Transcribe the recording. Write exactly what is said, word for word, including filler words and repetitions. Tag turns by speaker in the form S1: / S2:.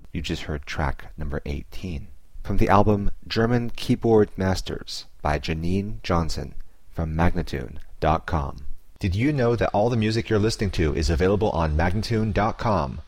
S1: You just heard track number eighteen. From the album German Keyboard Masters by Janine Johnson from Magnatune dot com.
S2: Did you know that all the music you're listening to is available on Magnatune dot com?